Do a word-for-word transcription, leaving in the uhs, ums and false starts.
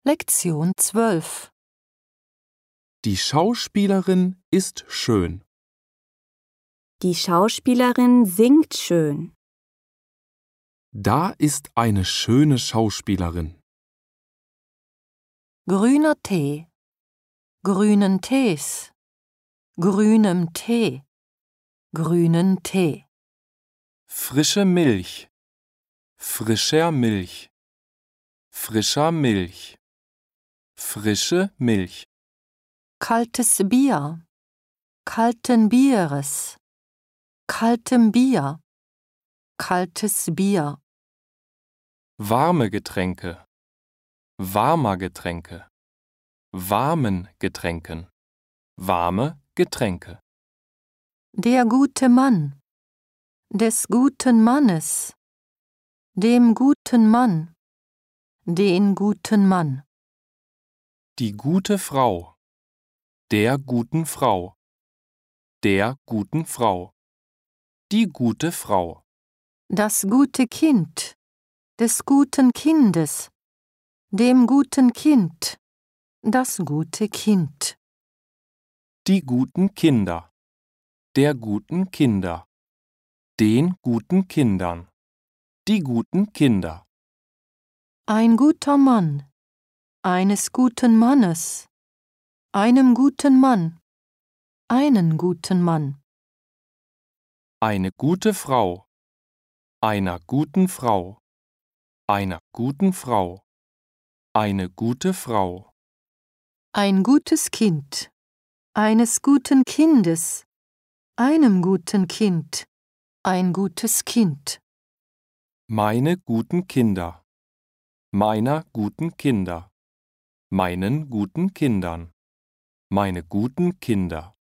Lektion zwölf. Die Schauspielerin ist schön. Die Schauspielerin singt schön. Da ist eine schöne Schauspielerin. Grüner Tee. Grünen Tees. Grünem Tee. Grünen Tee. Frische Milch. Frischer Milch. Frischer Milch. Frische Milch. Kaltes Bier. Kalten Bieres. Kaltem Bier. Kaltes Bier. Warme Getränke. Warmer Getränke. Warmen Getränken. Warme Getränke. Der gute Mann. Des guten Mannes. Dem guten Mann. Den guten Mann. Die gute Frau. Der guten Frau. Der guten Frau. Die gute Frau. Das gute Kind. Des guten Kindes. Dem guten Kind. Das gute Kind. Die guten Kinder. Der guten Kinder. Den guten Kindern. Die guten Kinder. Ein guter Mann. Eines guten Mannes. Einem guten Mann. Einen guten Mann. Eine gute Frau. Einer guten Frau. Einer guten Frau. Eine gute Frau. Ein gutes Kind. Eines guten Kindes. Einem guten Kind. Ein gutes Kind. Meine guten Kinder. Meiner guten Kinder. Meinen guten Kindern. Meine guten Kinder.